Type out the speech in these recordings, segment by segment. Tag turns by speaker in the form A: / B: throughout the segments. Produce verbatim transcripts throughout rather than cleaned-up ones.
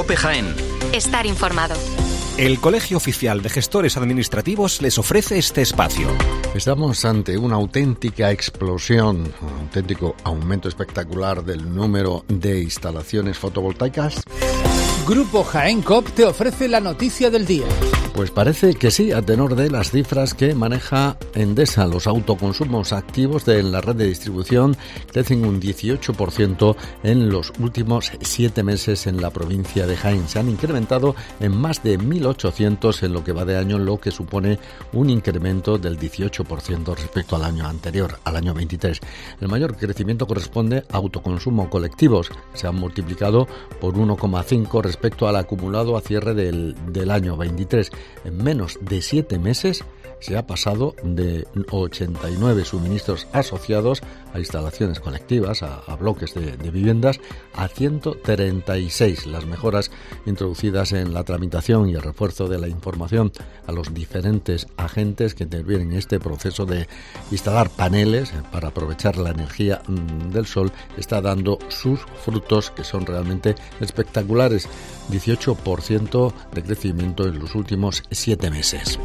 A: COPE Jaén.
B: Estar informado.
C: El Colegio Oficial de Gestores Administrativos les ofrece este espacio.
D: Estamos ante una auténtica explosión, un auténtico aumento espectacular del número de instalaciones fotovoltaicas.
E: Grupo Jaén Coop te ofrece la noticia del día.
D: Pues parece que sí, a tenor de las cifras que maneja Endesa. Los autoconsumos activos de la red de distribución crecen un dieciocho por ciento en los últimos siete meses en la provincia de Jaén. Se han incrementado en más de mil ochocientos en lo que va de año, lo que supone un incremento del dieciocho por ciento respecto al año anterior, al año veintitrés. El mayor crecimiento corresponde a autoconsumo colectivos, que se han multiplicado por uno coma cinco respecto al acumulado a cierre del, del año veintitrés. En menos de siete meses se ha pasado de ochenta y nueve suministros asociados a instalaciones colectivas, a, a bloques de, de viviendas, a ciento treinta y seis. Las mejoras introducidas en la tramitación y el refuerzo de la información a los diferentes agentes que intervienen en este proceso de instalar paneles para aprovechar la energía del sol está dando sus frutos, que son realmente espectaculares. dieciocho por ciento de crecimiento en los últimos siete meses.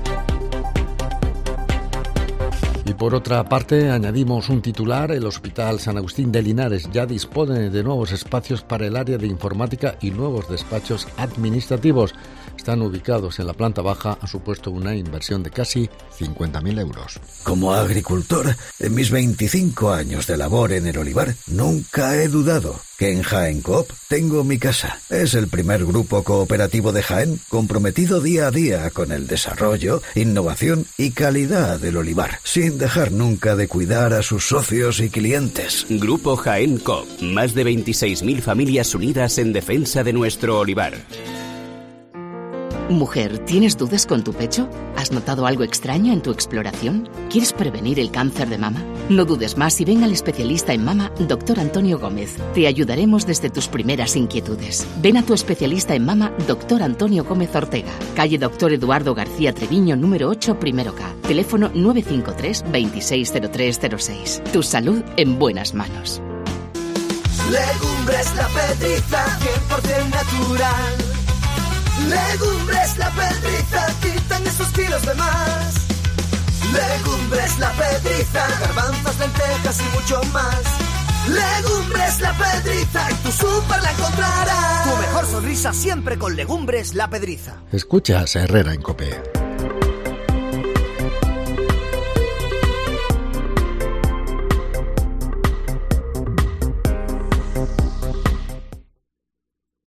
D: Y por otra parte, añadimos un titular: el Hospital San Agustín de Linares ya dispone de nuevos espacios para el área de informática y nuevos despachos administrativos. Están ubicados en la planta baja, ha supuesto una inversión de casi cincuenta mil euros.
F: Como agricultor, en mis veinticinco años de labor en el olivar, nunca he dudado que en Jaén Coop tengo mi casa. Es el primer grupo cooperativo de Jaén comprometido día a día con el desarrollo, innovación y calidad del olivar, sin dejar nunca de cuidar a sus socios y clientes.
G: Grupo Jaén Coop, más de veintiséis mil familias unidas en defensa de nuestro olivar.
H: Mujer, ¿tienes dudas con tu pecho? ¿Has notado algo extraño en tu exploración? ¿Quieres prevenir el cáncer de mama? No dudes más y ven al especialista en mama, doctor Antonio Gómez. Te ayudaremos desde tus primeras inquietudes. Ven a tu especialista en mama, doctor Antonio Gómez Ortega. Calle Doctor Eduardo García Treviño, número ocho, primero K. Teléfono nueve cinco tres, veintiséis cero tres cero seis. Tu salud en buenas manos.
I: Legumbres La Pedriza, cien por ciento natural. Legumbres La Pedriza, quitan esos kilos de más. Legumbres La Pedriza, garbanzos, lentejas y mucho más. Legumbres La Pedriza, en tu súper la encontrarás.
J: Tu mejor sonrisa siempre con Legumbres La Pedriza.
D: Escuchas a Herrera en COPE.